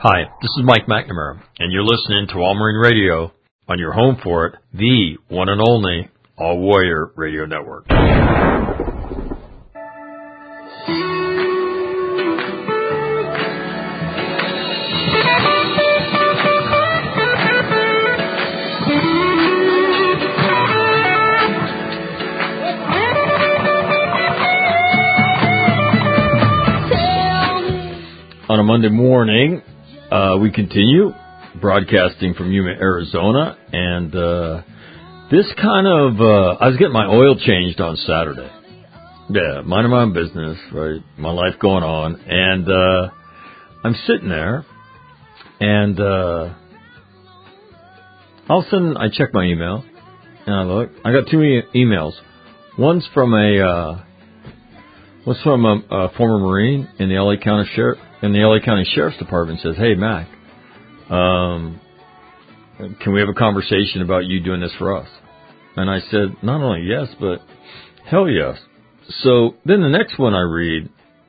Hi, this is Mike McNamara, and you're listening to All Marine Radio on your home for it, the one and only All Warrior Radio Network. On a Monday morning, we continue broadcasting from Yuma, Arizona, and this kind of, I was getting my oil changed on Saturday. Yeah, minding my own business, right, my life going on, and I'm sitting there, and all of a sudden I check my email, and I look, I got two emails. One's from a former Marine in the LA County Sheriff's Department. Says, "Hey Mac, can we have a conversation about you doing this for us?" And I said, not only yes, but hell yes. So then the next one I read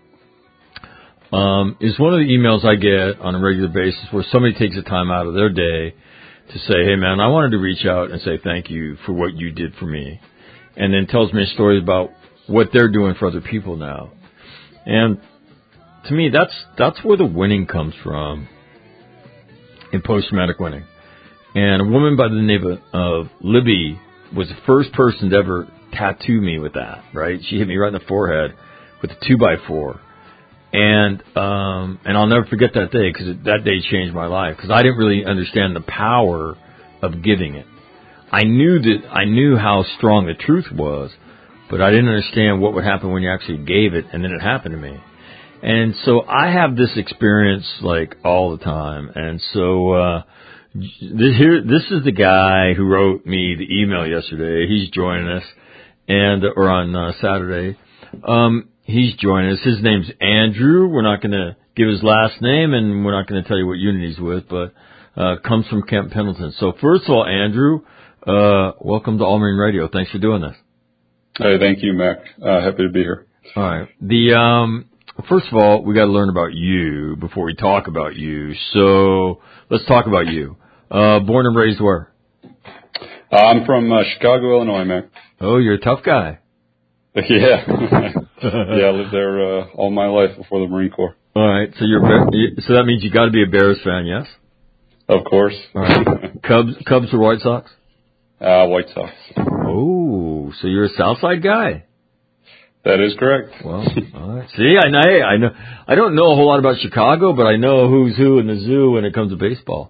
is one of the emails I get on a regular basis where somebody takes the time out of their day to say, "Hey man, I wanted to reach out and say thank you for what you did for me," and then tells me a story about what they're doing for other people now. And to me, that's where the winning comes from in post-traumatic winning. And a woman by the name of Libby was the first person to ever tattoo me with that, right? She hit me right in the forehead with a 2x4. And I'll never forget that day, because that day changed my life, because I didn't really understand the power of giving it. I knew how strong the truth was, but I didn't understand what would happen when you actually gave it, and then it happened to me. And so I have this experience like all the time. And so this is the guy who wrote me the email yesterday. He's joining us, or on Saturday. He's joining us. His name's Andrew. We're not going to give his last name, and we're not going to tell you what unit he's with, but comes from Camp Pendleton. So first of all, Andrew, welcome to All Marine Radio. Thanks for doing this. Hey, thank you, Mac. Happy to be here. All right. First of all, we got to learn about you before we talk about you. So let's talk about you. Born and raised where? I'm from Chicago, Illinois, Mac. Oh, you're a tough guy. Yeah. I lived there all my life before the Marine Corps. All right. So so that means you got to be a Bears fan, yes? Of course. All right. Cubs or White Sox? White Sox. Oh, so you're a Southside guy. That is correct. Well, all right. See, I know. I don't know a whole lot about Chicago, but I know who's who in the zoo when it comes to baseball.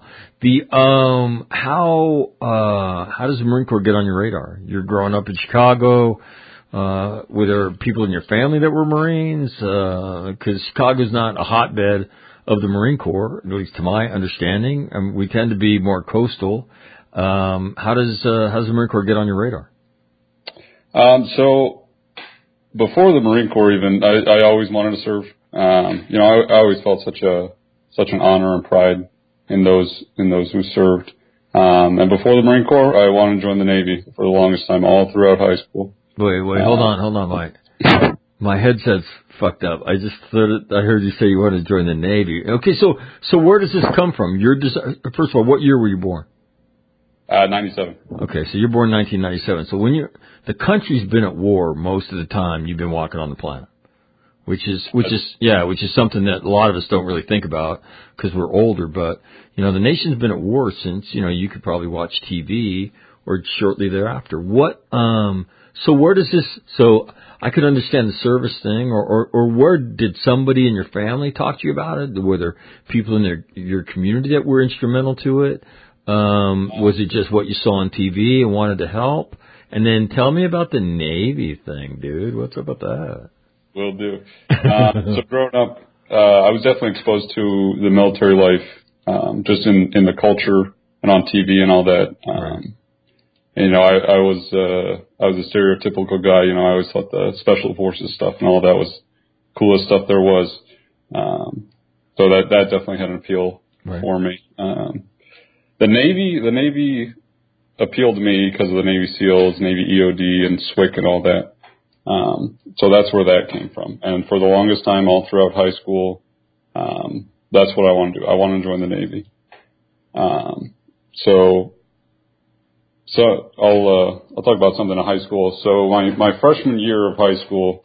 How does the Marine Corps get on your radar? You're growing up in Chicago. Were there people in your family that were Marines? Because Chicago's not a hotbed of the Marine Corps, at least to my understanding. We tend to be more coastal. How does the Marine Corps get on your radar? So before the Marine Corps, even I always wanted to serve. I always felt such an honor and pride in those who served. And before the Marine Corps, I wanted to join the Navy for the longest time, all throughout high school. Wait, hold on, Mike. My headset's fucked up. I heard you say you wanted to join the Navy. Okay, so where does this come from? First of all, what year were you born? 97. Okay, so you're born in 1997. So the country's been at war most of the time you've been walking on the planet, which is something that a lot of us don't really think about because we're older. But the nation's been at war since you could probably watch TV or shortly thereafter. So where does this? So I could understand the service thing, or where did somebody in your family talk to you about it? Were there people in your community that were instrumental to it? Was it just what you saw on TV and wanted to help? And then tell me about the Navy thing, dude. What's up with that? Will do. So growing up, I was definitely exposed to the military life, just in the culture and on TV and all that. And, I was a stereotypical guy. I always thought the special forces stuff and all that was coolest stuff there was. So that definitely had an appeal for me. The Navy appealed to me because of the Navy SEALs, Navy EOD, and SWCC and all that. So that's where that came from. And for the longest time, all throughout high school, that's what I want to do. I want to join the Navy. So I'll talk about something in high school. So my freshman year of high school,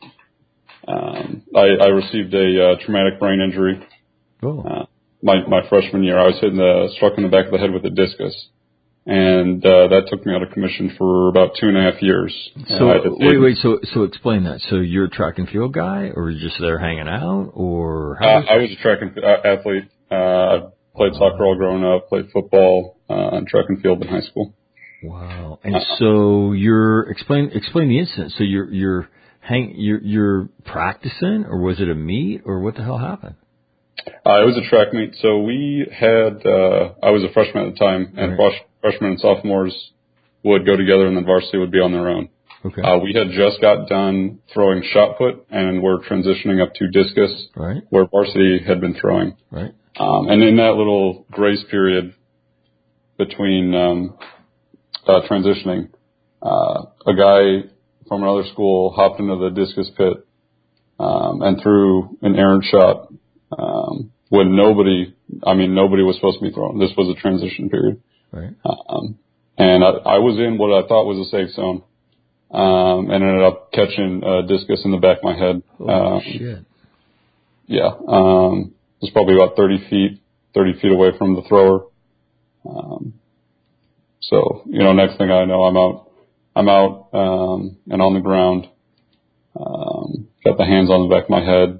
I received a traumatic brain injury. Oh. My freshman year, I was struck in the back of the head with a discus, and that took me out of commission for about 2.5 years. So wait. So explain that. So you're a track and field guy, or you're just there hanging out, or I was a track and athlete. I played soccer all growing up, played football, and track and field in high school. Wow. And so explain the incident. So you're practicing, or was it a meet, or what the hell happened? It was a track meet. So we had, I was a freshman at the time, and freshmen and sophomores would go together, and then varsity would be on their own. Okay. We had just got done throwing shot put, and we're transitioning up to discus, right, where varsity had been throwing. Right. And in that little grace period between transitioning, a guy from another school hopped into the discus pit and threw an errant shot when nobody was supposed to be thrown. This was a transition period. Right. And I was in what I thought was a safe zone, and ended up catching a discus in the back of my head. Holy shit. Yeah. It was probably about 30 feet away from the thrower. So, next thing I know, I'm out, and on the ground, got the hands on the back of my head,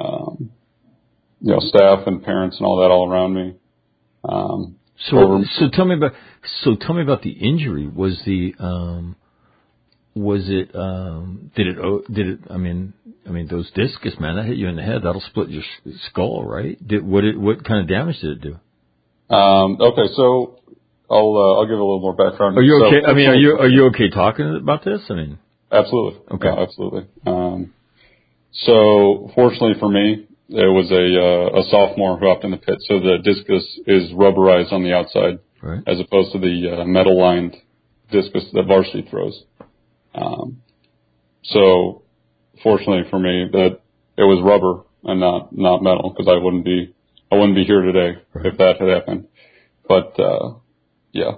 staff and parents and all that all around me. So tell me about the injury. Did it, I mean, those discus, man, that hit you in the head, that'll split your skull, right? What kind of damage did it do? Okay, so I'll give a little more background. Are you okay? Are you okay talking about this? Absolutely. Okay. Yeah, absolutely. So fortunately for me, there was a sophomore who hopped in the pit. So the discus is rubberized on the outside, right, as opposed to the metal lined discus that varsity throws. So fortunately for me, that it was rubber and not metal, because I wouldn't be here today, right, if that had happened. But yeah.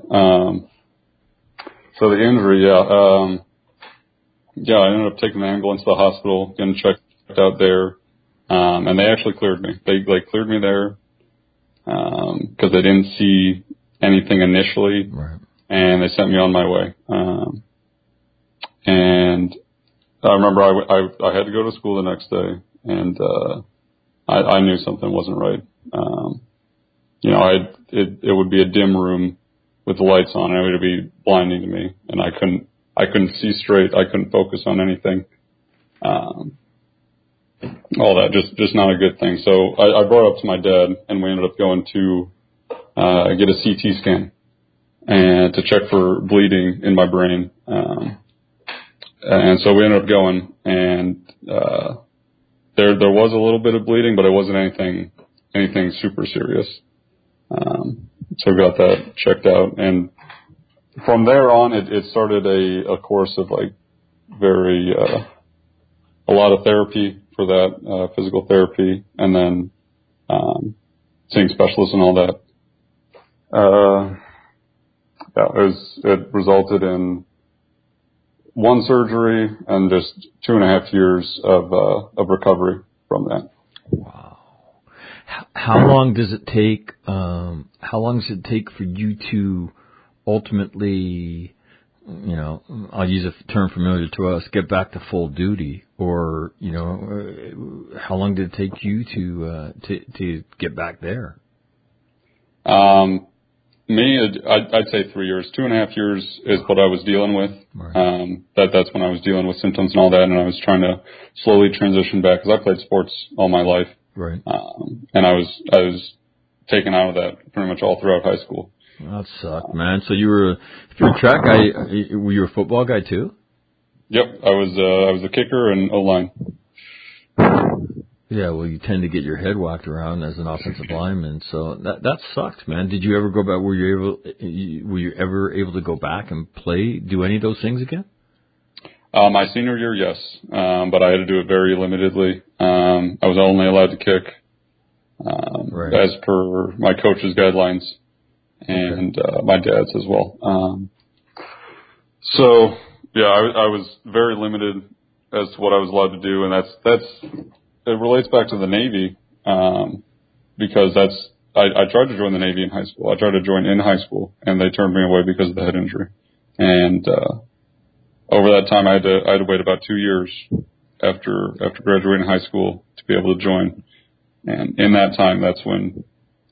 So the injury, I ended up taking the ambulance to the hospital, getting checked out there. And they actually cleared me. They cleared me there, because they didn't see anything initially. Right. And they sent me on my way. And I remember I had to go to school the next day, and, I knew something wasn't right. It would be a dim room with the lights on, and it would be blinding to me, and I couldn't see straight. I couldn't focus on anything. All that, just not a good thing. So I brought it up to my dad, and we ended up going to get a CT scan and to check for bleeding in my brain. And so we ended up going, and there was a little bit of bleeding, but it wasn't anything super serious. So we got that checked out, and from there on, it started a course of a lot of therapy for that, physical therapy, and then seeing specialists and all that. It resulted in one surgery and just 2.5 years of recovery from that. Wow. How long does it take? How long does it take for you to ultimately, I'll use a term familiar to us, get back to full duty? Or, how long did it take you to get back there? I'd say 3 years. 2.5 years is what I was dealing with. Right. That's when I was dealing with symptoms and all that, and I was trying to slowly transition back, because I played sports all my life. Right. And I was taken out of that pretty much all throughout high school. That sucked, man. So if you're a track guy, were you a football guy too? Yep, I was a kicker and O-line. Yeah, well, you tend to get your head whacked around as an offensive lineman, so that sucks, man. Did you ever go back? Were you ever able to go back and do any of those things again? My senior year, yes, but I had to do it very limitedly. I was only allowed to kick as per my coach's guidelines and my dad's as well. So yeah, I was very limited as to what I was allowed to do, and it relates back to the Navy because I tried to join the Navy in high school. I tried to join in high school, and they turned me away because of the head injury. And over that time, I had to wait about 2 years after graduating high school to be able to join. And in that time, that's when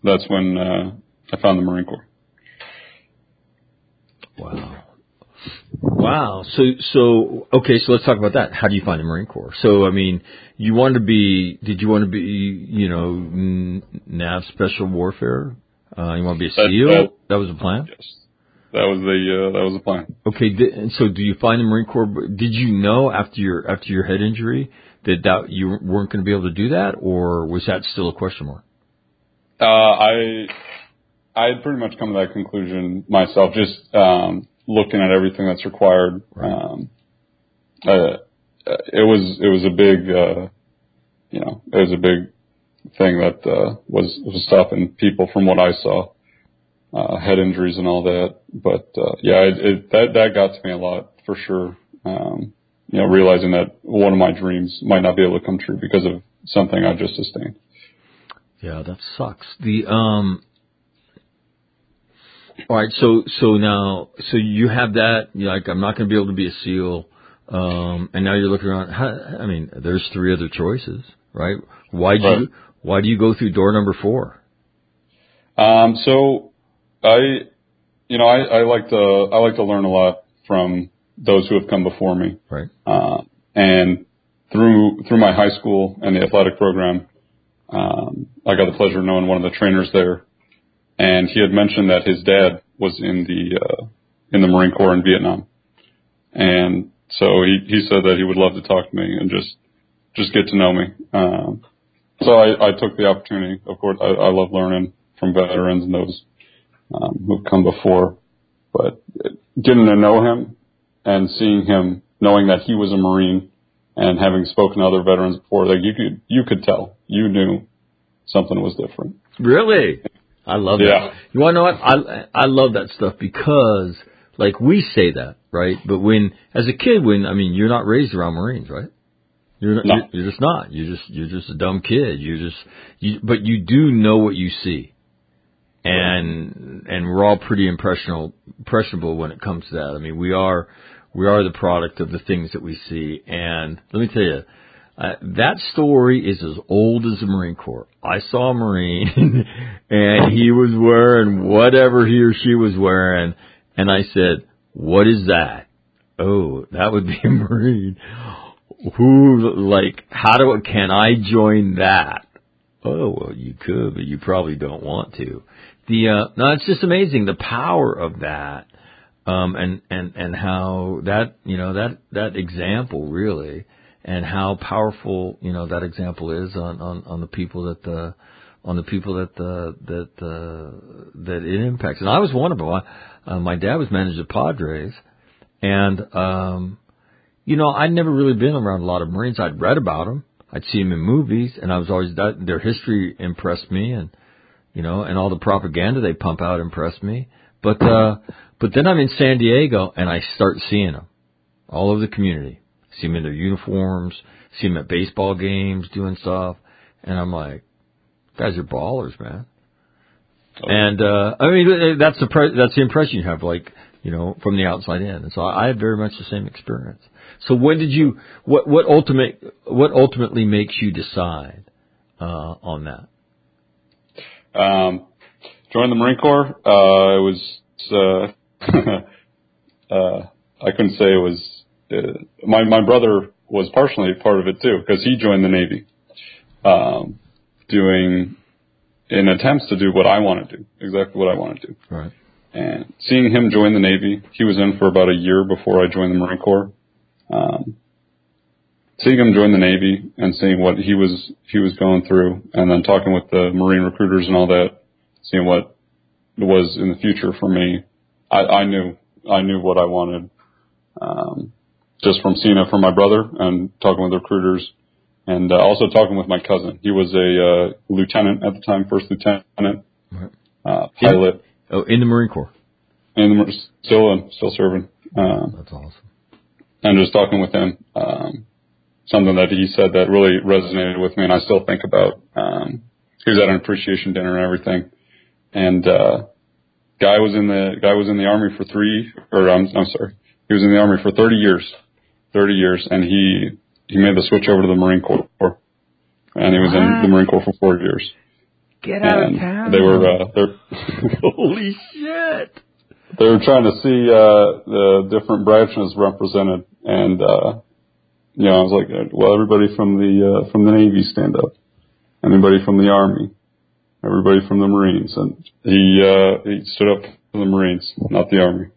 I found the Marine Corps. Wow. So let's talk about that. How do you find the Marine Corps? So, I mean, did you want to be, NAV Special Warfare? You want to be a SEAL? That was the plan? Yes. That was the plan. Okay. And so do you find the Marine Corps, did you know after your head injury that you weren't going to be able to do that, or was that still a question mark? I had pretty much come to that conclusion myself, just, looking at everything that's required. Right. It was a big, it was a big thing that, was stopping people from what I saw, head injuries and all that. But, that got to me a lot for sure. Realizing that one of my dreams might not be able to come true because of something I just sustained. Yeah, that sucks. All right, so you have that. You're like, I'm not going to be able to be a SEAL, and now you're looking around. There's 3 other choices, right? Why do you go through door number 4? So I like to learn a lot from those who have come before me, right? And through my high school and the athletic program, I got the pleasure of knowing one of the trainers there. And he had mentioned that his dad was in the Marine Corps in Vietnam. And so he said that he would love to talk to me and just get to know me. So I took the opportunity. Of course, I love learning from veterans and those, who've come before, but getting to know him and seeing him, knowing that he was a Marine and having spoken to other veterans before, like you could tell, you knew something was different. Really? I love that. You want to know what? I love that stuff because, like, we say that, right? But as a kid, you're not raised around Marines, right? You're just not. You're just a dumb kid. But you do know what you see. And we're all pretty impressionable when it comes to that. I mean, we are the product of the things that we see. And let me tell you, that story is as old as the Marine Corps. I saw a Marine and he was wearing whatever he or she was wearing. And I said, what is that? Oh, that would be a Marine. Can I join that? Oh, well, you could, but you probably don't want to. No, it's just amazing the power of that. And how that example really, and how powerful, that example is on the people that it impacts. And I was one of them. My dad was manager of Padres, and, I'd never really been around a lot of Marines. I'd read about them. I'd see them in movies, and I was always, their history impressed me, and, and all the propaganda they pump out impressed me. But then I'm in San Diego, and I start seeing them all over the community. See them in their uniforms, see them at baseball games doing stuff, and I'm like, guys are ballers, man. And that's the impression you have, from the outside in. And so I had very much the same experience. So when did you? What ultimately makes you decide on that? Joined the Marine Corps. It was. I couldn't say it was. My brother was partially part of it too, because he joined the Navy, doing in attempts to do what I want to do, exactly what I want to do. Right. And seeing him join the Navy, he was in for about a year before I joined the Marine Corps. Seeing him join the Navy and seeing what he was going through, and then talking with the Marine recruiters and all that, seeing what was in the future for me, I knew what I wanted, just from seeing it from my brother and talking with the recruiters, And also talking with my cousin. He was a lieutenant at the time, first lieutenant, pilot. In the Marine Corps. Still serving. That's awesome. And just talking with him, something that he said that really resonated with me, and I still think about. He was at an appreciation dinner and everything, and guy was in the Army for he was in the Army for 30 years, and he made the switch over to the Marine Corps, and he was in the Marine Corps for 4 years. Get out of town. They were holy shit. They were trying to see the different branches represented, and I was like, well, everybody from the Navy stand up, anybody from the Army, everybody from the Marines, and he stood up for the Marines, not the Army.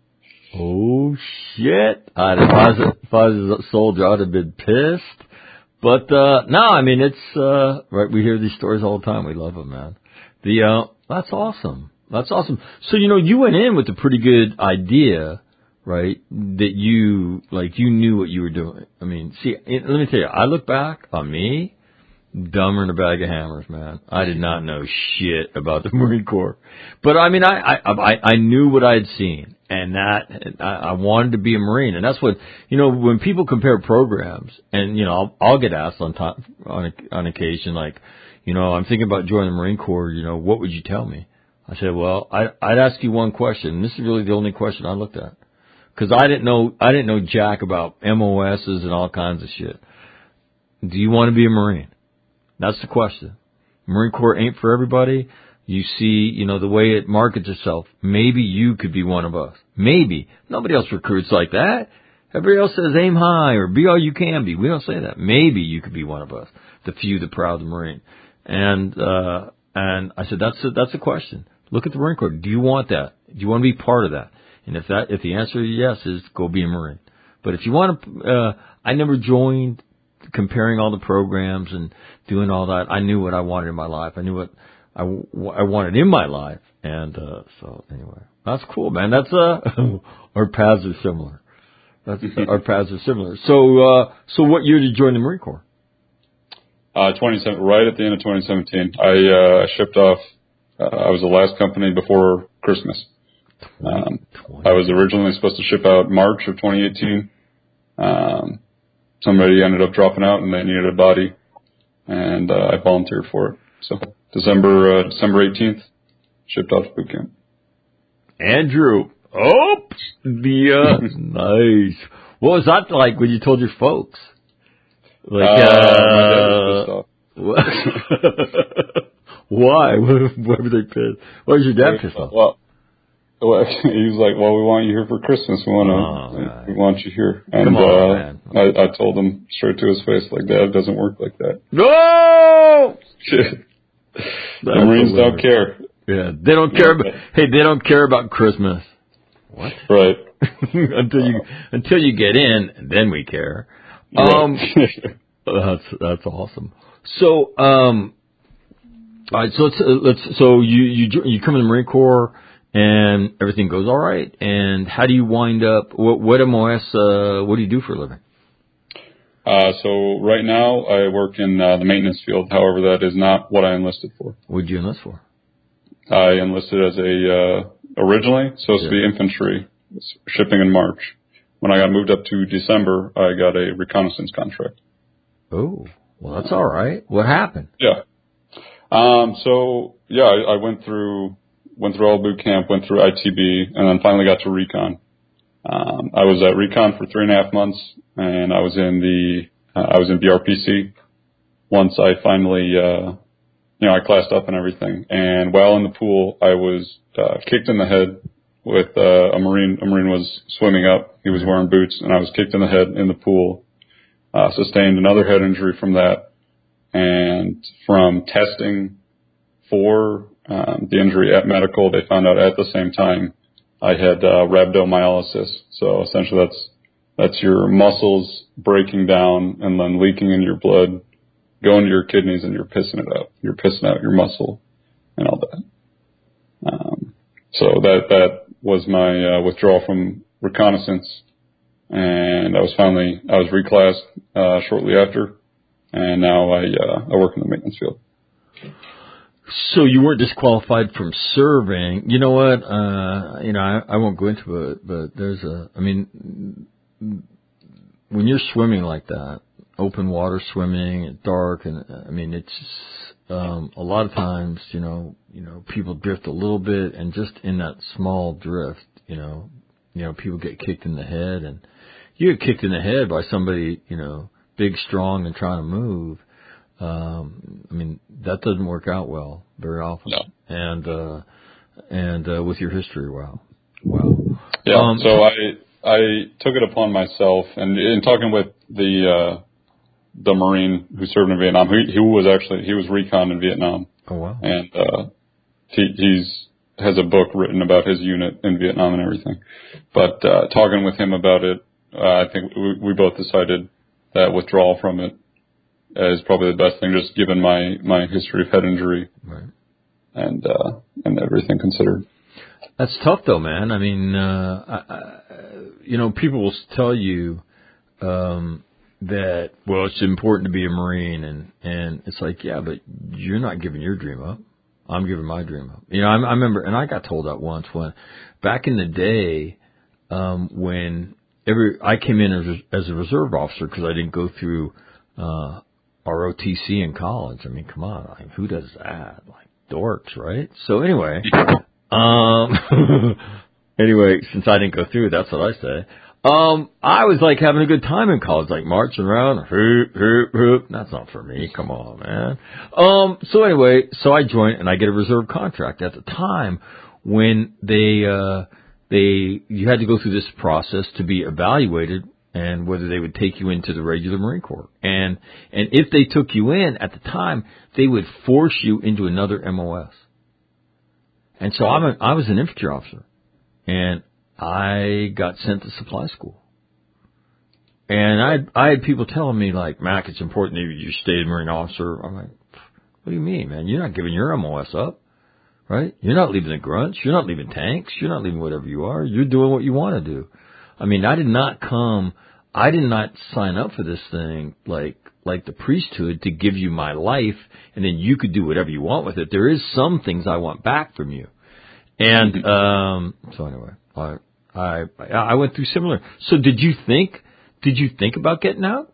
Oh shit! If I was a soldier, I'd have been pissed. But no, I mean it's right. We hear these stories all the time. We love them, man. That's awesome. That's awesome. So you went in with a pretty good idea, right? That you knew what you were doing. I mean, see, let me tell you, I look back on me, dumber than a bag of hammers, man. I did not know shit about the Marine Corps, but I mean, I knew what I had seen, and that I wanted to be a Marine, and that's what when people compare programs, and I'll get asked on occasion, like, I'm thinking about joining the Marine Corps. What would you tell me? I said, well, I'd ask you one question, and this is really the only question I looked at, because I didn't know jack about MOSs and all kinds of shit. Do you want to be a Marine? That's the question. Marine Corps ain't for everybody. You see, the way it markets itself. Maybe you could be one of us. Maybe. Nobody else recruits like that. Everybody else says aim high or be all you can be. We don't say that. Maybe you could be one of us. The few, the proud, the Marine. And I said, that's a question. Look at the Marine Corps. Do you want that? Do you want to be part of that? And if the answer is yes, is go be a Marine. But if you want to, I never joined comparing all the programs and doing all that. I knew what I wanted in my life. I knew what I wanted in my life. And, so anyway, that's cool, man. That's, our paths are similar. Our paths are similar. So what year did you join the Marine Corps? 27, right at the end of 2017. I shipped off, I was the last company before Christmas. I was originally supposed to ship out March of 2018. Somebody ended up dropping out and they needed a body, and I volunteered for it. So December 18th, shipped off to boot camp. Andrew, nice. What was that like when you told your folks? Like, my dad was pissed off. Why? Why were they pissed? Why was your dad pissed off? Well, he was like, well, we want you here for Christmas. We want you here. And come on, man. I told him straight to his face, like, Dad, it doesn't work like that. No! The Marines don't care. Yeah, they don't care about, they don't care about Christmas. What? Right. until you get in, then we care. Right. That's awesome. So, all right, so you come in the Marine Corps and everything goes all right. And how do you wind up? What MOS? What do you do for a living? So right now I work in the maintenance field. However, that is not what I enlisted for. What did you enlist for? I enlisted as originally supposed to be infantry, shipping in March. When I got moved up to December, I got a reconnaissance contract. Oh, well, that's all right. What happened? Yeah. I went through all boot camp, went through ITB, and then finally got to recon. I was at recon for 3.5 months, and I was in BRPC. Once I finally, I classed up and everything. And while in the pool, I was kicked in the head with a Marine. A Marine was swimming up. He was wearing boots, and I was kicked in the head in the pool. Sustained another head injury from that. And from testing for the injury at medical, they found out at the same time I had rhabdomyolysis. So essentially that's your muscles breaking down and then leaking in your blood, going to your kidneys, and you're pissing it out. You're pissing out your muscle and all that. So that was my withdrawal from reconnaissance. And I was reclassed shortly after. and now I work in the maintenance field. So you weren't disqualified from serving. You know what? I won't go into it, but when you're swimming like that, open water swimming at dark, and it's a lot of times, people drift a little bit, and just in that small drift, people get kicked in the head, and you get kicked in the head by somebody, big, strong, and trying to move. That doesn't work out well very often. No. And with your history, wow. Yeah. So I took it upon myself, and in talking with the Marine who served in Vietnam, he was recon in Vietnam. Oh wow. And he has a book written about his unit in Vietnam and everything. But talking with him about it, I think we both decided that withdrawal from it is probably the best thing, just given my history of head injury, right, and everything considered. That's tough, though, man. People will tell you that, well, it's important to be a Marine, and it's like, yeah, but you're not giving your dream up. I'm giving my dream up. I remember, and I got told that once when, back in the day, when I came in as a reserve officer because I didn't go through ROTC in college. Come on, who does that? Like dorks, right? So anyway, since I didn't go through, that's what I say. I was like having a good time in college, like marching around, hoop, hoop, hoop. That's not for me. Come on, man. So I joined and I get a reserve contract. At the time when you had to go through this process to be evaluated and whether they would take you into the regular Marine Corps. And if they took you in at the time, they would force you into another MOS. And so I was an infantry officer, and I got sent to supply school. And I had people telling me, like, Mac, it's important that you stay a Marine officer. I'm like, what do you mean, man? You're not giving your MOS up, right? You're not leaving the grunts. You're not leaving tanks. You're not leaving whatever you are. You're doing what you want to do. I did not sign up for this thing like the priesthood to give you my life and then you could do whatever you want with it. There is some things I want back from you. And, so anyway, I went through similar. So did you think about getting out?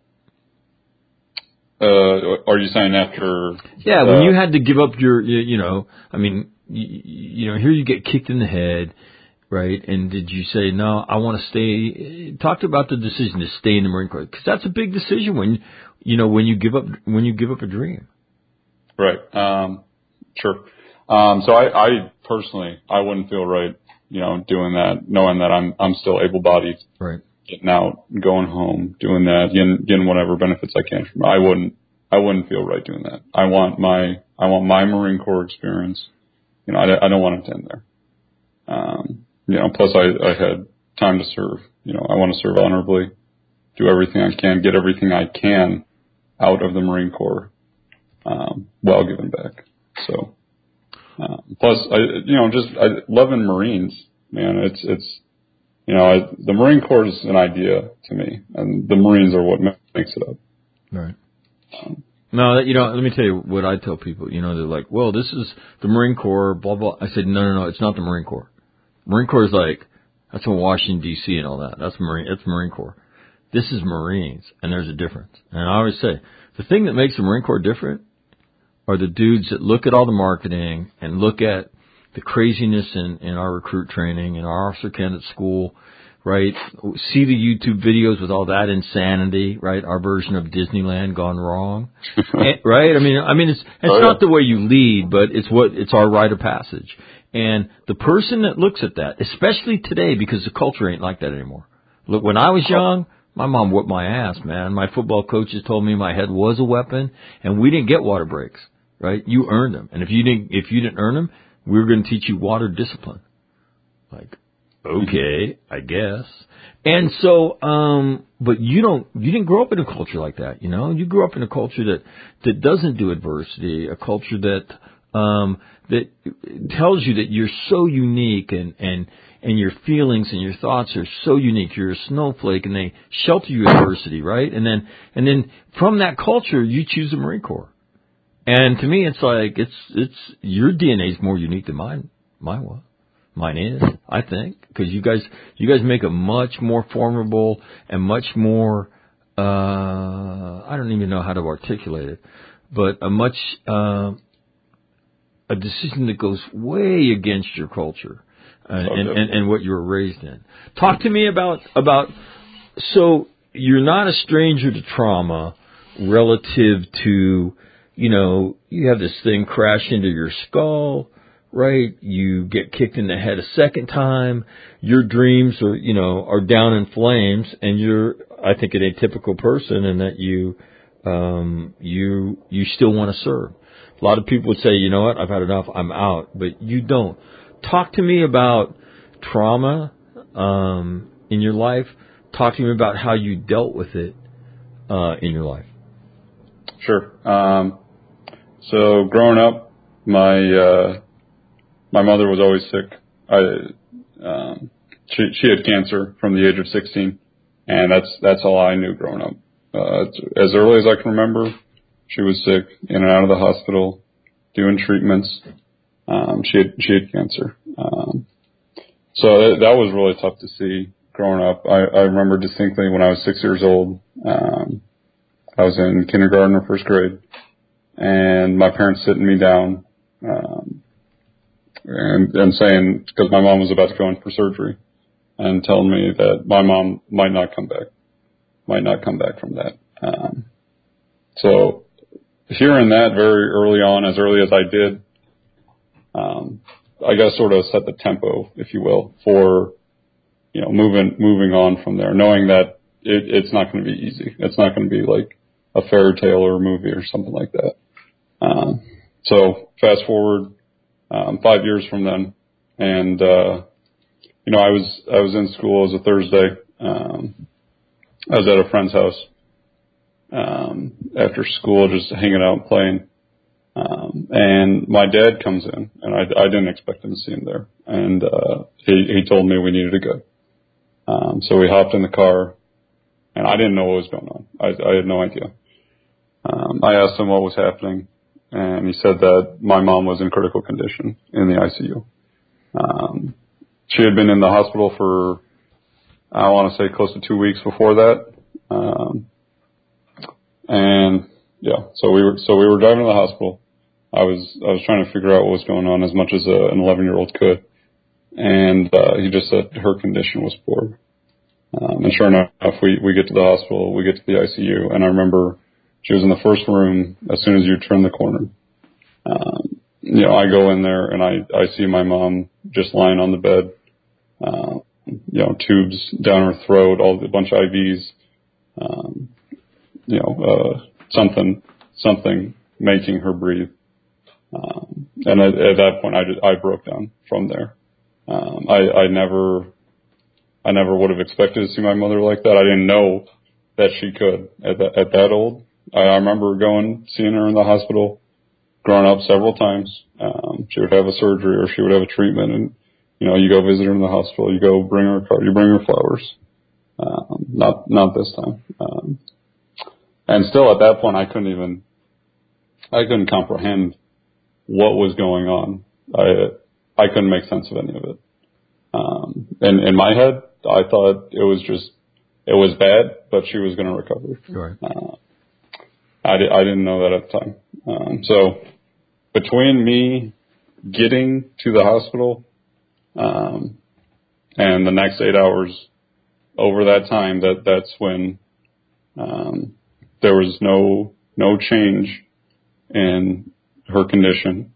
Are you saying after? Yeah, when you had to give up your, here you get kicked in the head. Right, and did you say, no, I want to stay? Talk about the decision to stay in the Marine Corps, because that's a big decision when you give up a dream. Right. Sure. So I personally, I wouldn't feel right, doing that, knowing that I'm still able-bodied. Right. Getting out, going home, doing that, getting whatever benefits I can from it. I wouldn't feel right doing that. I want my Marine Corps experience. I don't want it to end there. Plus I had time to serve. I want to serve honorably, do everything I can, get everything I can out of the Marine Corps, while giving back. So, plus I loving Marines, man. It's the Marine Corps is an idea to me, and the Marines are what makes it up. Right. No, let me tell you what I tell people. They're like, well, this is the Marine Corps, blah, blah. I said, no, it's not the Marine Corps. Marine Corps is that's in Washington, D.C. and all that. That's Marine Corps. This is Marines, and there's a difference. And I always say, the thing that makes the Marine Corps different are the dudes that look at all the marketing and look at the craziness in our recruit training, in our officer candidate school, right? See the YouTube videos with all that insanity, right? Our version of Disneyland gone wrong, right? It's not the way you lead, but it's our rite of passage. And the person that looks at that, especially today, because the culture ain't like that anymore. Look, when I was young, my mom whooped my ass, man. My football coaches told me my head was a weapon, and we didn't get water breaks, right? You earned them, and if you didn't earn them, we were going to teach you water discipline. Like, okay, I guess. And so, but you didn't grow up in a culture like that, You grew up in a culture that doesn't do adversity, a culture that that tells you that you're so unique and your feelings and your thoughts are so unique. You're a snowflake, and they shelter you adversity, right? And then from that culture, you choose the Marine Corps. And to me, it's like it's your DNA is more unique than mine was. Mine is, I think, because you guys make a much more formidable and much more I don't even know how to articulate it, but a decision that goes way against your culture and what you were raised in. Talk to me about so you're not a stranger to trauma relative to, you have this thing crash into your skull, right? You get kicked in the head a second time. Your dreams are down in flames, and you're, I think, an atypical person in that you still want to serve. A lot of people would say, you know what, I've had enough, I'm out, but you don't. Talk to me about trauma in your life. Talk to me about how you dealt with it in your life. Sure. So growing up, my mother was always sick. She had cancer from the age of 16, and that's all I knew growing up. As early as I can remember, she was sick, in and out of the hospital, doing treatments. She had cancer. So that was really tough to see growing up. I remember distinctly when I was 6 years old. I was in kindergarten or first grade, and my parents sitting me down and saying, because my mom was about to go in for surgery, and telling me that my mom might not come back from that. So hearing that very early on, as early as I did, I guess sort of set the tempo, if you will, for moving on from there, knowing that it's not going to be easy. It's not going to be like a fairy tale or a movie or something like that. So fast forward 5 years from then, and I was in school. It was a Thursday. I was at a friend's house after school, just hanging out and playing. And my dad comes in, and I didn't expect him to see him there. And he told me we needed to go. So we hopped in the car, and I didn't know what was going on. I had no idea. I asked him what was happening, and he said that my mom was in critical condition in the ICU. She had been in the hospital for, I want to say, close to 2 weeks before that. And yeah, so we were driving to the hospital. I was trying to figure out what was going on as much as an 11-year-old could. And he just said her condition was poor. And sure enough, we get to the hospital, we get to the ICU, and I remember she was in the first room as soon as you turn the corner. I go in there and I see my mom just lying on the bed, tubes down her throat, a bunch of IVs, something making her breathe. And at that point, I broke down from there. I never would have expected to see my mother like that. I didn't know that she could at that old. I remember seeing her in the hospital, growing up several times. She would have a surgery or she would have a treatment, and you go visit her in the hospital, you go bring her a card, you bring her flowers. Not this time. And still at that point, I couldn't comprehend what was going on. I couldn't make sense of any of it. And in my head, I thought it was bad, but she was going to recover. Right. I didn't know that at the time. So between me getting to the hospital, and the next 8 hours over that time, that's when, there was no change in her condition.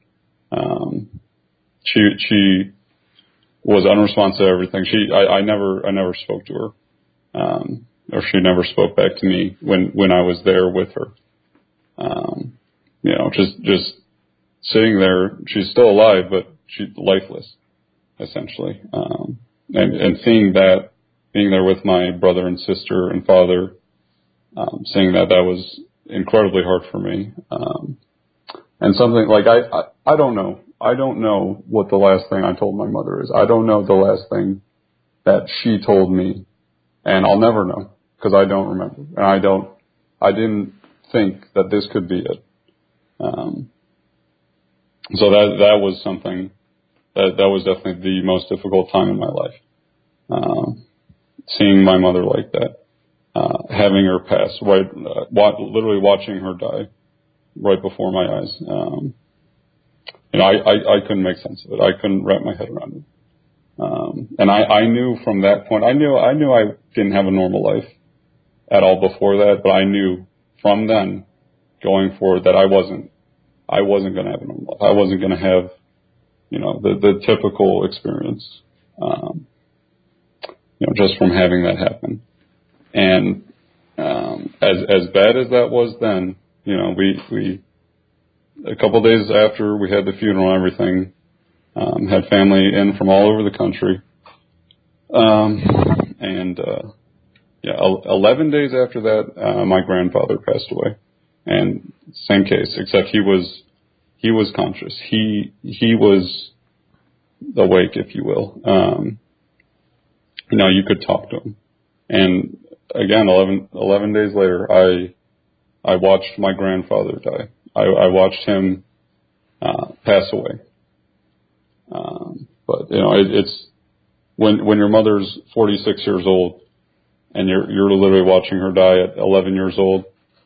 She was unresponsive to everything. I never spoke to her, or she never spoke back to me when I was there with her. Just sitting there. She's still alive, but she's lifeless, essentially. And seeing that, being there with my brother and sister and father, seeing that was incredibly hard for me. And something like I don't know. I don't know what the last thing I told my mother is. I don't know the last thing that she told me, and I'll never know because I don't remember, and I didn't think that this could be it. So that was something that was definitely the most difficult time in my life. Seeing my mother like that, having her pass, literally watching her die right before my eyes. I couldn't make sense of it. I couldn't wrap my head around it. And I knew from that point, I knew I didn't have a normal life at all before that, but I knew from then going forward that I wasn't going to have a normal life. I wasn't going to have, the typical experience, just from having that happen. And, as bad as that was then, we a couple of days after we had the funeral and everything, had family in from all over the country. 11 days after that, my grandfather passed away. And same case, except he was conscious. He was awake, if you will. You could talk to him. And again, 11 days later, I watched my grandfather die. I watched him, pass away. But it's when your mother's 46 years old and you're literally watching her die at 11 years old.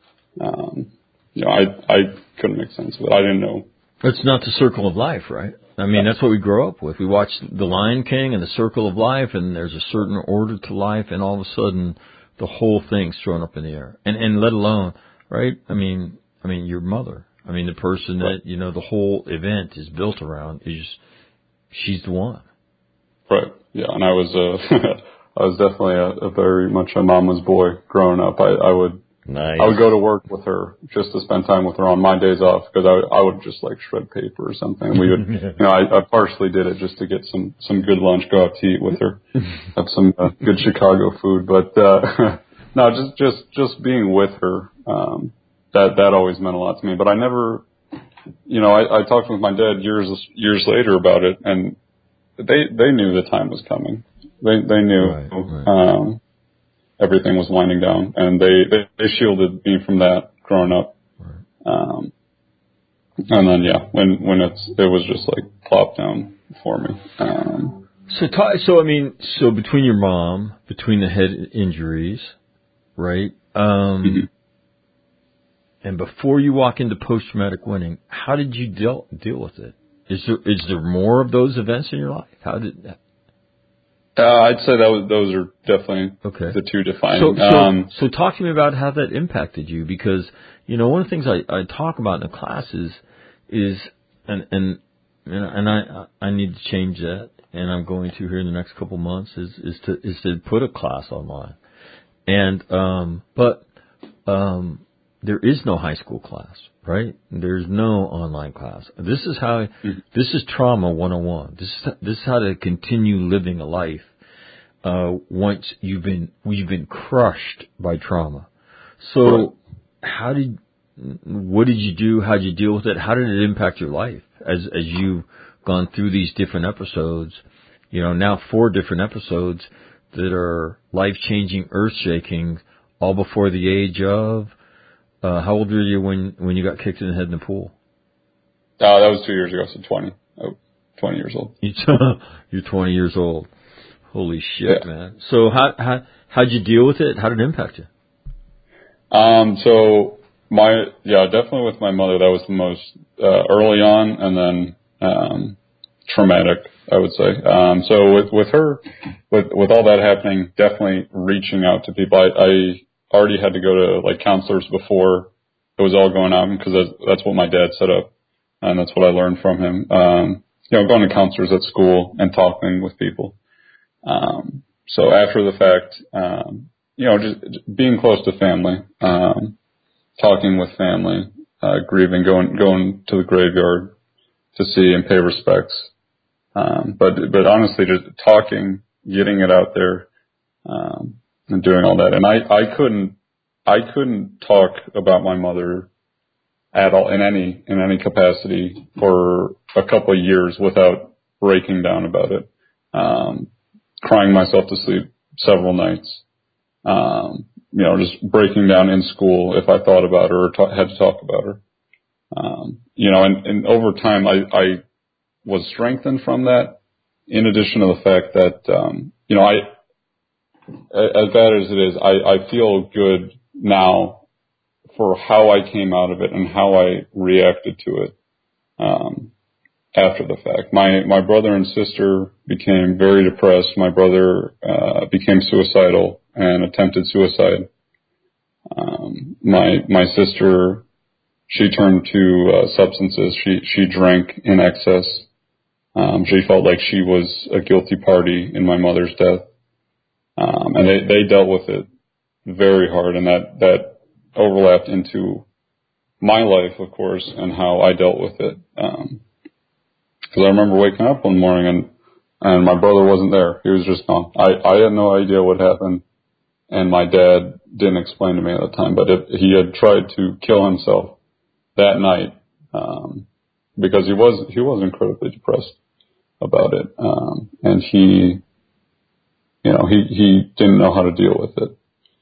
I couldn't make sense of it. I didn't know. It's not the circle of life, right? I mean, that's what we grow up with. We watch The Lion King and the circle of life, and there's a certain order to life, and all of a sudden, the whole thing's thrown up in the air. And let alone, right? I mean, your mother. I mean, the person that, the whole event is built around she's the one. Right. Yeah. And I was, I was definitely a very much a mama's boy growing up. I would go to work with her just to spend time with her on my days off because I would just like shred paper or something. We would, I partially did it just to get some good lunch, go out to eat with her, have some good Chicago food. But, no, just being with her, that always meant a lot to me. But I never, I talked with my dad years later about it, and they knew the time was coming. They knew, right. Everything was winding down, and they shielded me from that growing up. Right. And then, when it was just like plopped down for me. So between your mom, between the head injuries, right? Mm-hmm. And before you walk into post-traumatic winning, how did you deal with it? Is there more of those events in your life? How did that? I'd say those are definitely the two defining. So talk to me about how that impacted you, because one of the things I talk about in the classes is and I need to change that, and I'm going to here in the next couple months is to put a class online, and but there is no high school class, right? There's no online class. This is trauma 101. This is how to continue living a life once you've been crushed by trauma. So what did you do? How did you deal with it? How did it impact your life as you've gone through these different episodes? Now 4 different episodes that are life-changing, earth-shaking, all before the age of. How old were you when you got kicked in the head in the pool? That was 2 years ago, so 20. 20 years old. You're 20 years old. Holy shit, man. So how'd you deal with it? How did it impact you? So definitely with my mother, that was the most, early on, and then, traumatic, I would say. So with her, with all that happening, definitely reaching out to people. I already had to go to like counselors before it was all going on because that's what my dad set up, and that's what I learned from him. Going to counselors at school and talking with people. So after the fact, just being close to family, talking with family, grieving, going to the graveyard to see and pay respects. But honestly, just talking, getting it out there, and doing all that. And I couldn't talk about my mother, at all in any capacity for a couple of years without breaking down about it, crying myself to sleep several nights, just breaking down in school if I thought about her or had to talk about her. And over time I was strengthened from that, in addition to the fact that, as bad as it is, I feel good now for how I came out of it and how I reacted to it, after the fact. My brother and sister became very depressed. My brother, became suicidal and attempted suicide. My sister, she turned to, substances. She drank in excess. She felt like she was a guilty party in my mother's death. And they dealt with it very hard, and that overlapped into my life, of course, and how I dealt with it. Because I remember waking up one morning and my brother wasn't there. He was just gone. I had no idea what happened, and my dad didn't explain to me at the time, but he had tried to kill himself that night, because he was incredibly depressed about it. And he didn't know how to deal with it.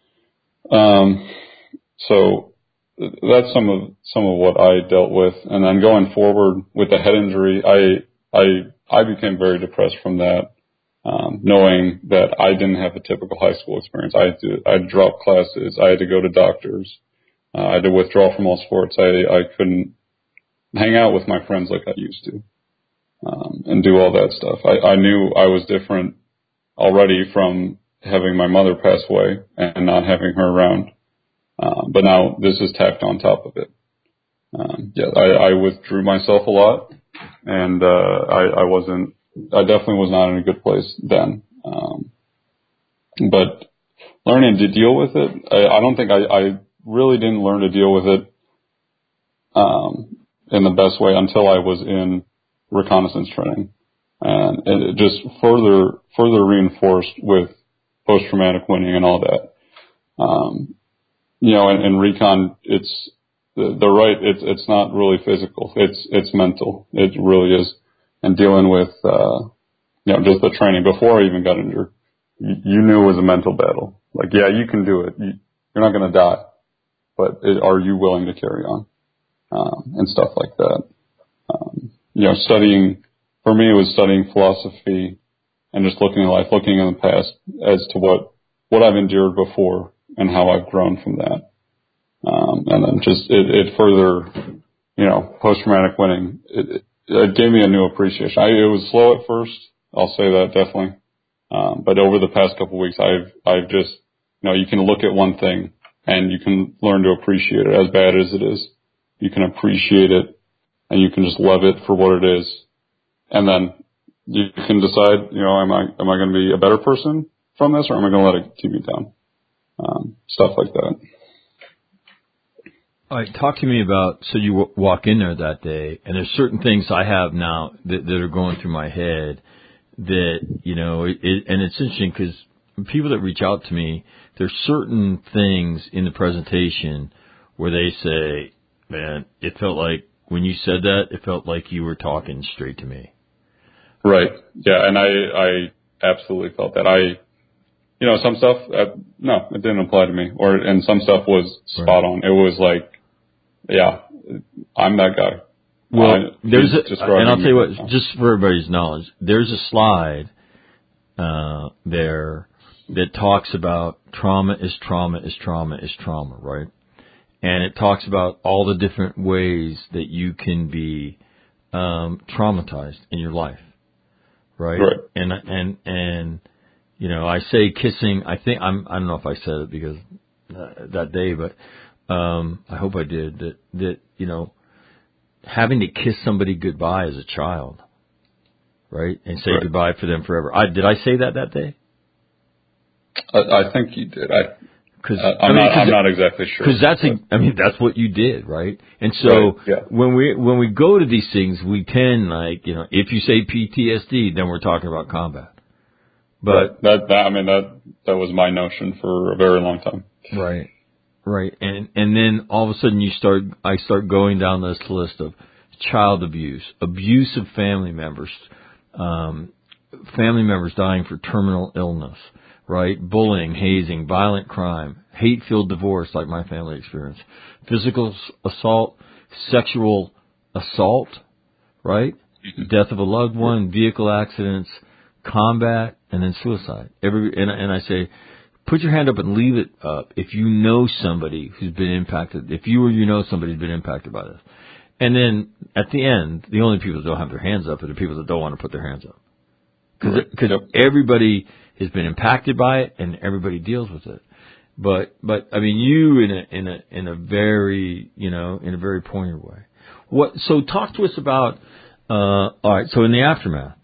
So that's some of what I dealt with. And then going forward with the head injury, I became very depressed from that, knowing that I didn't have a typical high school experience. I had dropped classes. I had to go to doctors. I had to withdraw from all sports. I couldn't hang out with my friends like I used to, and do all that stuff. I knew I was different already from having my mother pass away and not having her around. But now this is tacked on top of it. I withdrew myself a lot, and I definitely was not in a good place then. But learning to deal with it, I don't think I really didn't learn to deal with it, in the best way until I was in reconnaissance training. And it just further reinforced with post-traumatic winning and all that. In recon, it's not really physical. It's mental. It really is. And dealing with, just the training before I even got injured, you knew it was a mental battle. Like, yeah, you can do it. You're not going to die, but are you willing to carry on? And stuff like that. Studying, for me, it was studying philosophy and just looking at life, looking in the past as to what I've endured before and how I've grown from that. And then just, it further, post-traumatic winning, it gave me a new appreciation. It was slow at first. I'll say that definitely. But over the past couple of weeks, I've just, you can look at one thing and you can learn to appreciate it, as bad as it is. You can appreciate it and you can just love it for what it is. And then you can decide, am I going to be a better person from this, or am I going to let it keep me down? Stuff like that. All right, talk to me about, so you walk in there that day, and there's certain things I have now that are going through my head that, and it's interesting because people that reach out to me, there's certain things in the presentation where they say, man, it felt like when you said that, it felt like you were talking straight to me. Right. Yeah. And I absolutely felt that. Some stuff, no, it didn't apply to me, and some stuff was spot on. It was like, yeah, I'm that guy. Well, and I'll tell you what, just for everybody's knowledge, there's a slide, there that talks about trauma is trauma is trauma is trauma, right? And it talks about all the different ways that you can be, traumatized in your life. Right. And I say kissing. I think I don't know if I said it because that day, but I hope I did. That having to kiss somebody goodbye as a child, right, and say goodbye for them forever. Did I say that day? I think you did. I'm not exactly sure. Because that's what you did, right? And so when we go to these things, we tend if you say PTSD, then we're talking about combat. But that was my notion for a very long time. Right. Right. And then all of a sudden I start going down this list of child abuse, abuse of family members dying for terminal illness, right? Bullying, hazing, violent crime, hate-filled divorce like my family experienced, physical assault, sexual assault, right? Death of a loved one, vehicle accidents, combat, and then suicide. And I say, put your hand up and leave it up if you know somebody who's been impacted, if you or you know somebody who's been impacted by this. And then at the end, the only people that don't have their hands up are the people that don't want to put their hands up. Because everybody has been impacted by it and everybody deals with it. But I mean, you in a very, in a very pointed way. So talk to us about, all right, so in the aftermath,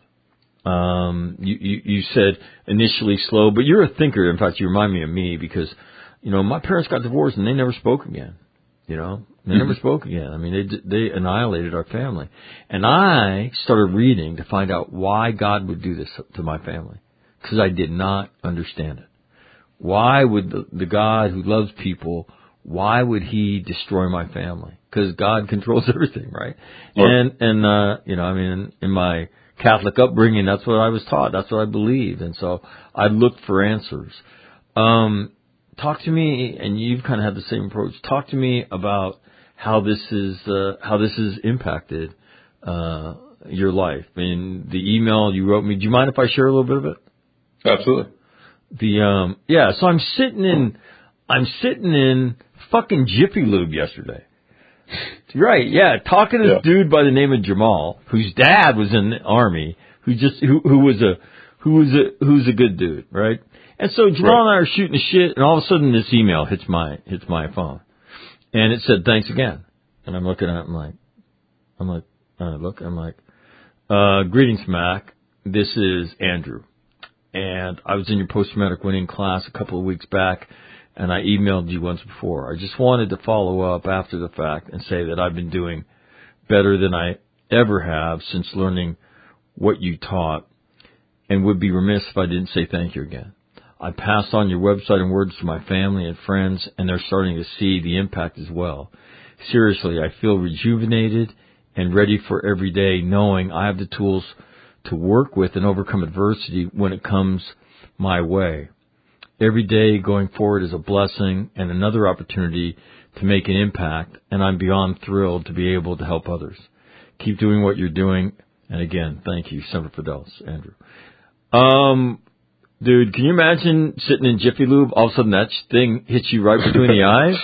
you said initially slow, but you're a thinker. In fact, you remind me of me because, my parents got divorced and they never spoke again. They never spoke again. I mean, they annihilated our family. And I started reading to find out why God would do this to my family because I did not understand it. Why would the God who loves people, why would he destroy my family? Because God controls everything, right? Sure. And I mean, in my Catholic upbringing, that's what I was taught. That's what I believed. And so I looked for answers. Talk to me, and you've kind of had the same approach. Talk to me about how this is impacted your life. I mean, the email you wrote me. Do you mind if I share a little bit of it? Absolutely. So I'm sitting in fucking Jiffy Lube yesterday. Right, yeah, talking to this dude by the name of Jamal, whose dad was in the army, who's a good dude, right? And so Jamal and I are shooting the shit, and all of a sudden this email hits my phone, and it said thanks again, and I'm looking at it, I'm like, greetings, Mac. This is Andrew, and I was in your post-traumatic winning class a couple of weeks back. And I emailed you once before. I just wanted to follow up after the fact and say that I've been doing better than I ever have since learning what you taught and would be remiss if I didn't say thank you again. I passed on your website and words to my family and friends, and they're starting to see the impact as well. Seriously, I feel rejuvenated and ready for every day, knowing I have the tools to work with and overcome adversity when it comes my way. Every day going forward is a blessing and another opportunity to make an impact, and I'm beyond thrilled to be able to help others. Keep doing what you're doing, and again, thank you, Semper Fidelis, Andrew. Dude, can you imagine sitting in Jiffy Lube, all of a sudden that thing hits you right between the eyes?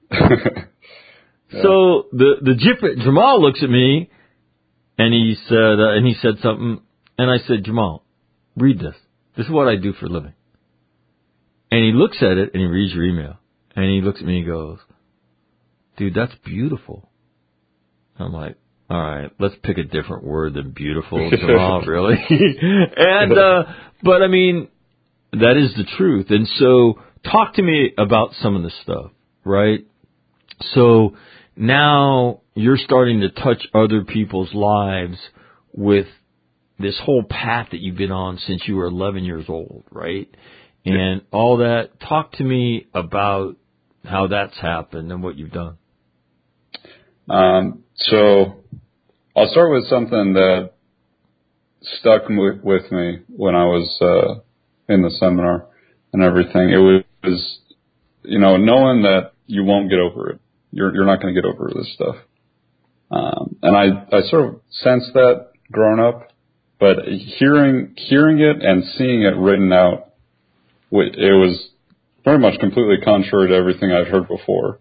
Yeah. So Jamal looks at me, and he said something, and I said, Jamal, read this. This is what I do for a living. And he looks at it and he reads your email. And he looks at me and he goes, dude, that's beautiful. I'm like, all right, let's pick a different word than beautiful, Jamal, really. And, but I mean, that is the truth. And so talk to me about some of this stuff, right? So now you're starting to touch other people's lives with this whole path that you've been on since you were 11 years old, right? And all that. Talk to me about how that's happened and what you've done. So I'll start with something that stuck with me when I was in the seminar and everything. It was, knowing that you won't get over it. You're not going to get over this stuff. And I sort of sensed that growing up, but hearing it and seeing it written out, it was very much completely contrary to everything I've heard before.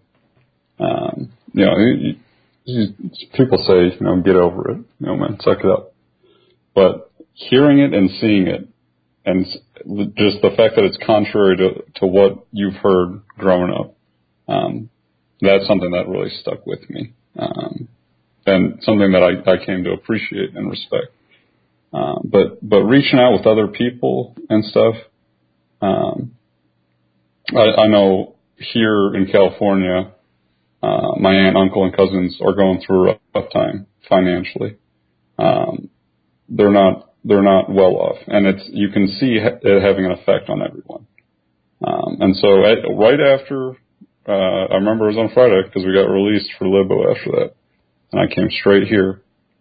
People say, get over it, man, suck it up. But hearing it and seeing it, and just the fact that it's contrary to what you've heard growing up, that's something that really stuck with me, and something that I came to appreciate and respect. But reaching out with other people and stuff. I know here in California, my aunt, uncle, and cousins are going through a rough time financially. They're not well off, and you can see it having an effect on everyone. And so right after I remember it was on Friday because we got released for Libo after that, and I came straight here.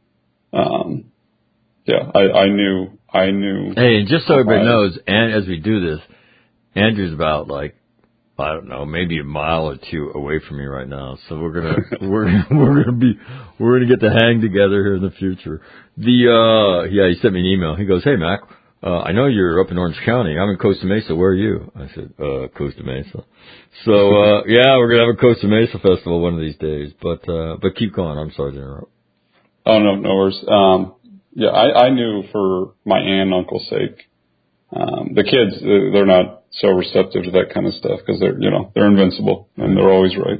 Yeah, I knew. Hey, and just so everybody knows, and as we do this, Andrew's about like, I don't know, maybe a mile or two away from me right now. So we're gonna get to hang together here in the future. He sent me an email. He goes, "Hey Mac, I know you're up in Orange County. I'm in Costa Mesa. Where are you?" I said, "Costa Mesa." So yeah, we're gonna have a Costa Mesa festival one of these days. But keep going. I'm sorry to interrupt. Oh no worries. Yeah, I knew for my aunt and uncle's sake. The kids, they're not so receptive to that kind of stuff because they're invincible and they're always right.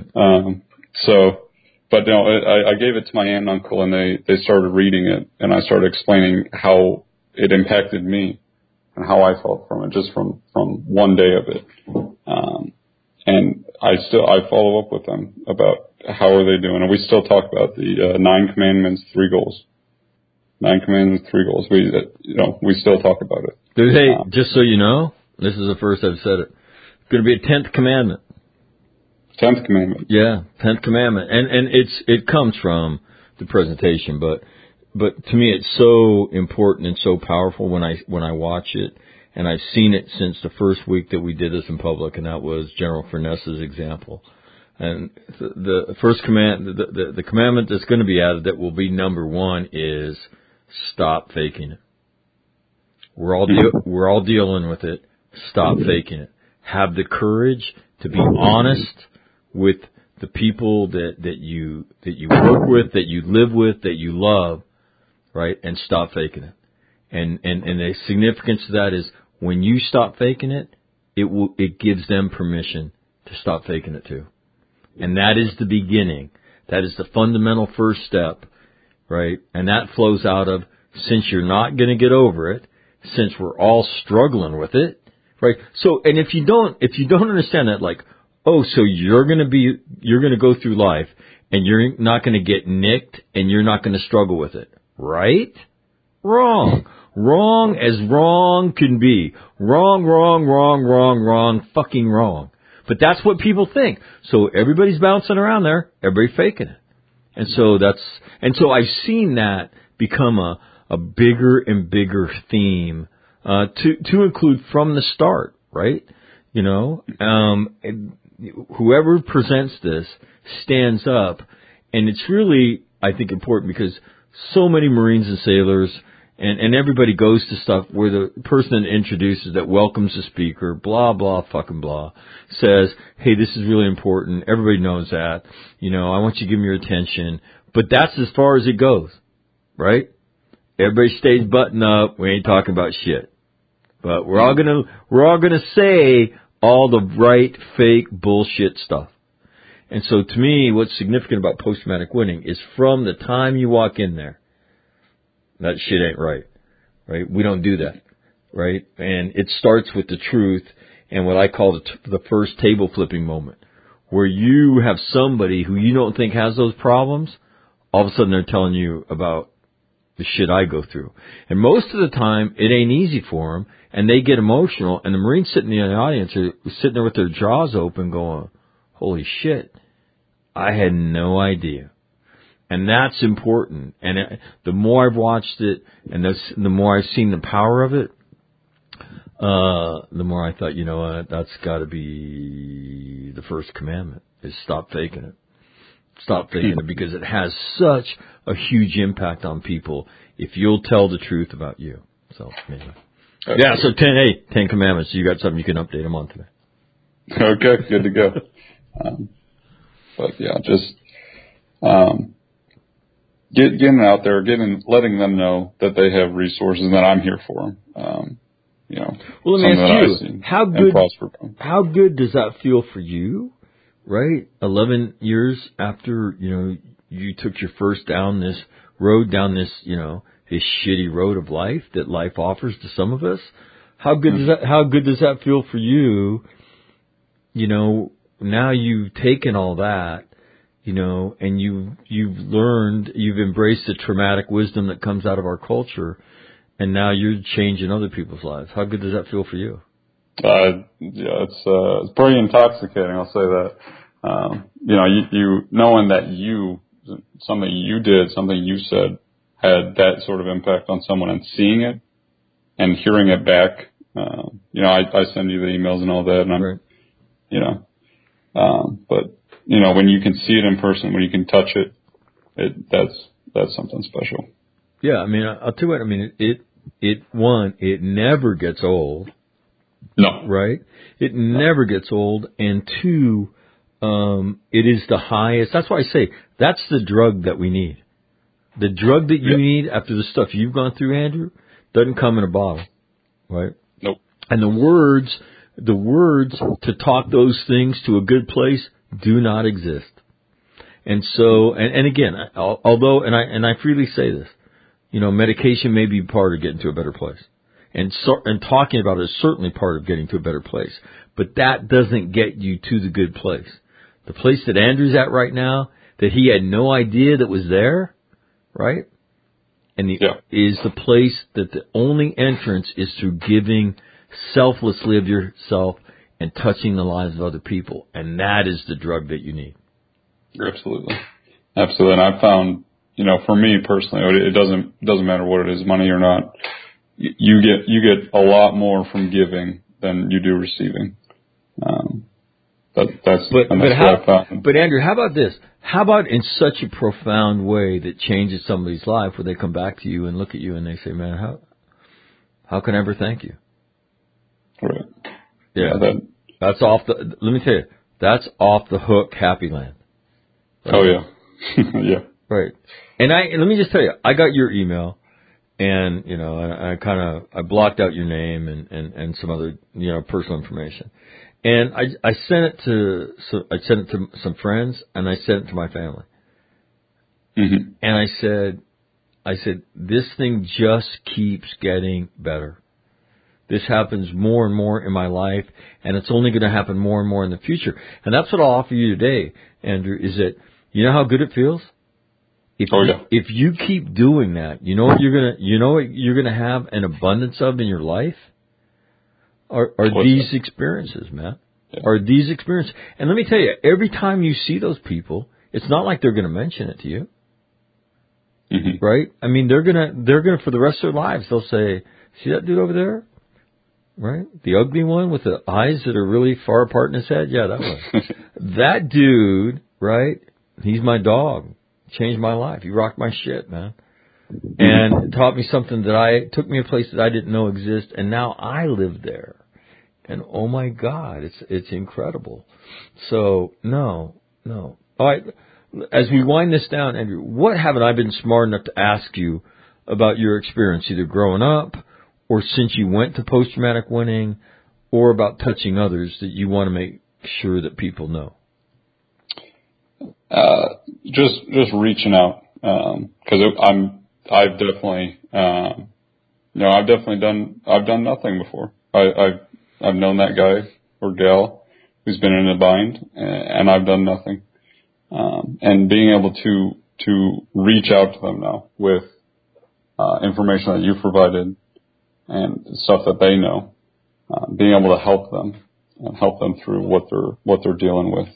But no, I gave it to my aunt and uncle and they started reading it and I started explaining how it impacted me and how I felt from it just from one day of it. And I follow up with them about how are they doing. And we still talk about the 9 commandments, 3 goals. 9 commandments, 3 goals. We still talk about it. Dude, hey, just so you know, this is the first I've said it. It's going to be a 10th commandment. 10th commandment. Yeah, 10th commandment. And it comes from the presentation, but to me it's so important and so powerful when I watch it, and I've seen it since the first week that we did this in public, and that was General Furness's example. And the first the commandment that's going to be added that will be number 1 is stop faking it. We're all dealing with it. Stop faking it. Have the courage to be honest with the people that you work with, that you live with, that you love, right? And stop faking it. And the significance of that is when you stop faking it, it gives them permission to stop faking it too. And that is the beginning. That is the fundamental first step, right? And that flows out of, since you're not going to get over it, since we're all struggling with it, right? So, and if you don't understand that, like, oh, so you're going to go through life and you're not going to get nicked and you're not going to struggle with it, right? Wrong. Wrong as wrong can be. Wrong, fucking wrong. But that's what people think. So everybody's bouncing around there, everybody faking it. And so I've seen that become a bigger and bigger theme, to include from the start, right? Whoever presents this stands up, and it's really, I think, important because so many Marines and sailors and everybody goes to stuff where the person that introduces, that welcomes the speaker, blah, blah, fucking blah, says, hey, this is really important. Everybody knows that. I want you to give me your attention. But that's as far as it goes, right? Everybody stays buttoned up. We ain't talking about shit. But we're all gonna say all the right, fake, bullshit stuff. And so to me, what's significant about post-traumatic winning is from the time you walk in there, that shit ain't right? We don't do that, right? And it starts with the truth and what I call the first table flipping moment, where you have somebody who you don't think has those problems, all of a sudden they're telling you about the shit I go through. And most of the time, it ain't easy for them, and they get emotional, and the Marines sitting in the audience are sitting there with their jaws open going, holy shit, I had no idea. And that's important. And the more I've watched it, and the more I've seen the power of it, the more I thought, you know what, that's got to be the first commandment, is stop faking it. Stop faking it, because it has such a huge impact on people if you'll tell the truth about you. So, anyway. Yeah, so 10 commandments. You got something you can update them on today. Okay, good to go. But yeah, just getting out there, letting them know that they have resources and that I'm here for them. Well, let me ask you, how good does that feel for you? Right? 11 years after, you took your first down this, this shitty road of life that life offers to some of us. How good does that feel for you? Now you've taken all that, and you've learned, you've embraced the traumatic wisdom that comes out of our culture, and now you're changing other people's lives. How good does that feel for you? Yeah, it's pretty intoxicating. I'll say that. You knowing that something you did, something you said had that sort of impact on someone, and seeing it and hearing it back. I send you the emails and all that, and I'm, right. But when you can see it in person, when you can touch it, that's something special. Yeah, I mean, I'll tell you what. I mean, it never gets old. No. Right? It never gets old. And two, it is the highest. That's why I say that's the drug that we need. The drug that you need after the stuff you've gone through, Andrew, doesn't come in a bottle. Right? Nope. And the words to talk those things to a good place do not exist. And so, and again, although, and I freely say this, medication may be part of getting to a better place. And talking about it is certainly part of getting to a better place. But that doesn't get you to the good place. The place that Andrew's at right now, that he had no idea that was there, right? And is the place that the only entrance is through giving selflessly of yourself and touching the lives of other people. And that is the drug that you need. Absolutely. Absolutely. And I've found, for me personally, it doesn't matter what it is, money or not. You get a lot more from giving than you do receiving. That's what I found. But Andrew, how about this? How about in such a profound way that changes somebody's life, where they come back to you and look at you and they say, "Man, how can I ever thank you?" Right. Yeah. That's off the. Let me tell you, that's off the hook. Happy land. Right? Oh yeah. Yeah. Right. And let me just tell you, I got your email. And, I blocked out your name and some other, personal information. And I sent it to some friends, and I sent it to my family. Mm-hmm. And I said, this thing just keeps getting better. This happens more and more in my life, and it's only going to happen more and more in the future. And that's what I'll offer you today, Andrew, is that, how good it feels? If you keep doing that, you know what you're gonna have an abundance of in your life? Are these experiences, man. Yeah. Are these experiences. And let me tell you, every time you see those people, it's not like they're gonna mention it to you. Mm-hmm. Right? I mean, they're gonna for the rest of their lives, they'll say, "See that dude over there? Right? The ugly one with the eyes that are really far apart in his head? Yeah, that one. That dude, right? He's my dog. Changed my life. He rocked my shit, man. And taught me something took me a place that I didn't know existed, and now I live there. And oh my God, it's incredible. So, no. All right, as we wind this down, Andrew, what haven't I been smart enough to ask you about your experience, either growing up or since you went to post-traumatic winning, or about touching others that you want to make sure that people know? Just reaching out, cause I've definitely done nothing before. I've known that guy or gal who's been in a bind, and I've done nothing. And being able to reach out to them now with, information that you've provided and stuff that they know, being able to help them and help them through what they're dealing with.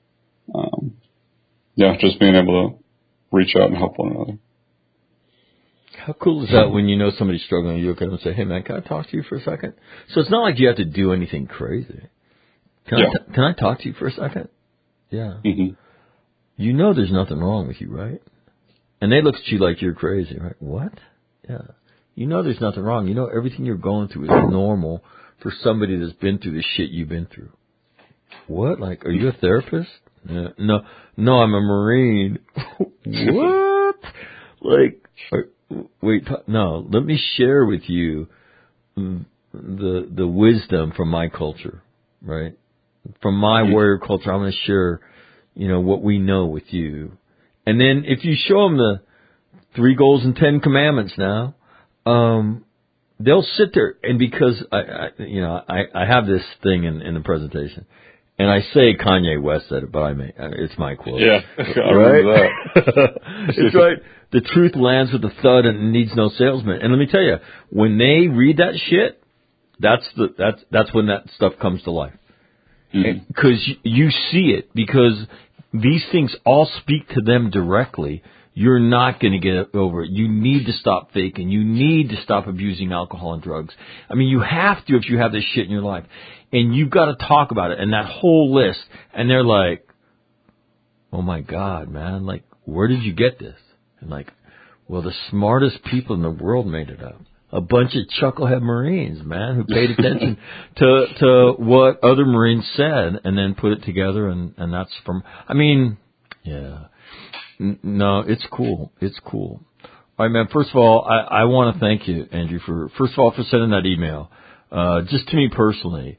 Just being able to reach out and help one another. How cool is that when you know somebody's struggling, you look at them and say, "Hey man, can I talk to you for a second?" So it's not like you have to do anything crazy. Can I talk to you for a second? Yeah. Mm-hmm. There's nothing wrong with you, right? And they look at you like you're crazy, right? What? Yeah. There's nothing wrong. Everything you're going through is normal for somebody that's been through the shit you've been through. What? Like, are you a therapist? No, I'm a Marine. What? Like, wait, no, let me share with you the wisdom from my culture, right? From my warrior culture, I'm going to share, what we know with you. And then if you show them the 3 goals and 10 commandments now, they'll sit there, and because I have this thing in the presentation. And I say Kanye West said it, but it's my quote. Yeah, I remember that. It's right. The truth lands with a thud and it needs no salesman. And let me tell you, when they read that shit, That's when that stuff comes to life. Because you see it, because these things all speak to them directly. You're not going to get over it. You need to stop faking. You need to stop abusing alcohol and drugs. I mean, you have to if you have this shit in your life. And you've got to talk about it. And that whole list. And they're like, oh, my God, man. Like, where did you get this? And like, well, the smartest people in the world made it up. A bunch of chucklehead Marines, man, who paid attention to what other Marines said and then put it together. And that's from, I mean, yeah. No, it's cool. It's cool. All right, man. First of all, I want to thank you, Andrew, for sending that email. Just to me personally,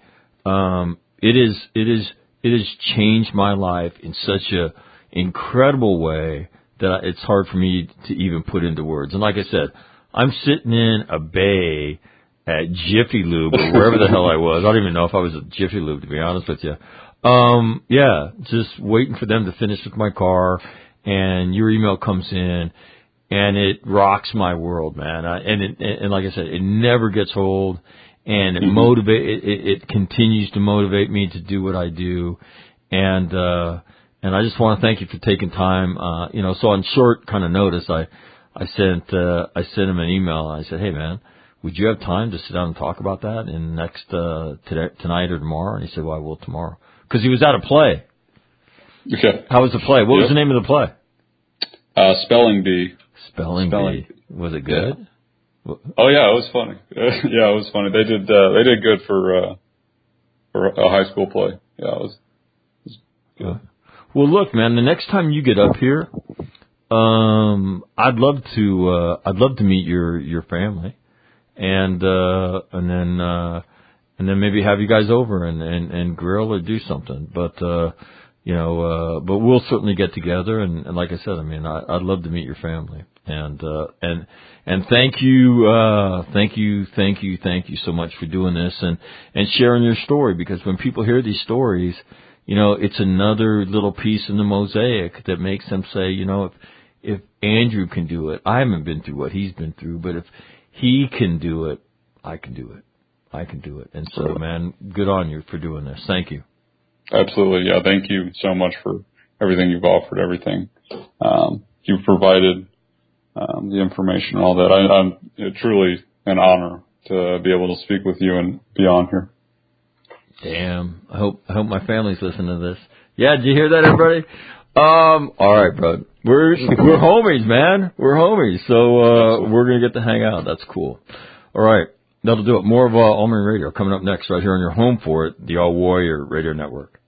it has changed my life in such a incredible way that it's hard for me to even put into words. And like I said, I'm sitting in a bay at Jiffy Lube or wherever the hell I was. I don't even know if I was at Jiffy Lube, to be honest with you. Yeah, just waiting for them to finish with my car. And your email comes in, and it rocks my world, man. And like I said, it never gets old, and it continues to motivate me to do what I do. And I just want to thank you for taking time. So on short kind of notice, I sent him an email. I said, hey man, would you have time to sit down and talk about that in next tonight or tomorrow? And he said, well, I will tomorrow, because he was at a play. Okay. How was the play? What was the name of the play? Spelling Bee. Spelling Bee. Was it good? Yeah. Oh yeah, it was funny. Yeah, it was funny. They did good for a high school play. Yeah, it was good. Well, look, man, the next time you get up here, I'd love to meet your family, and then maybe have you guys over and grill or do something. But but we'll certainly get together, and like I said, I mean, I'd love to meet your family, and thank you so much for doing this and sharing your story, because when people hear these stories, it's another little piece in the mosaic that makes them say, if Andrew can do it, I haven't been through what he's been through, but if he can do it, I can do it. I can do it. And so, man, good on you for doing this. Thank you. Absolutely. Yeah. Thank you so much for everything you've offered, everything you've provided, the information and all that. It's truly an honor to be able to speak with you and be on here. Damn. I hope my family's listening to this. Yeah. Did you hear that, everybody? All right, bud. We're homies, man. We're homies. So, we're going to get to hang out. That's cool. All right. That'll do it. More of All Marine Radio coming up next right here on your home for it, the All Warrior Radio Network.